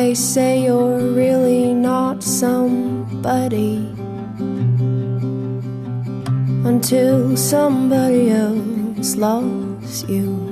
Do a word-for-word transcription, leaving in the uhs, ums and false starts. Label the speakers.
Speaker 1: They say you're really not somebody until somebody else loves you.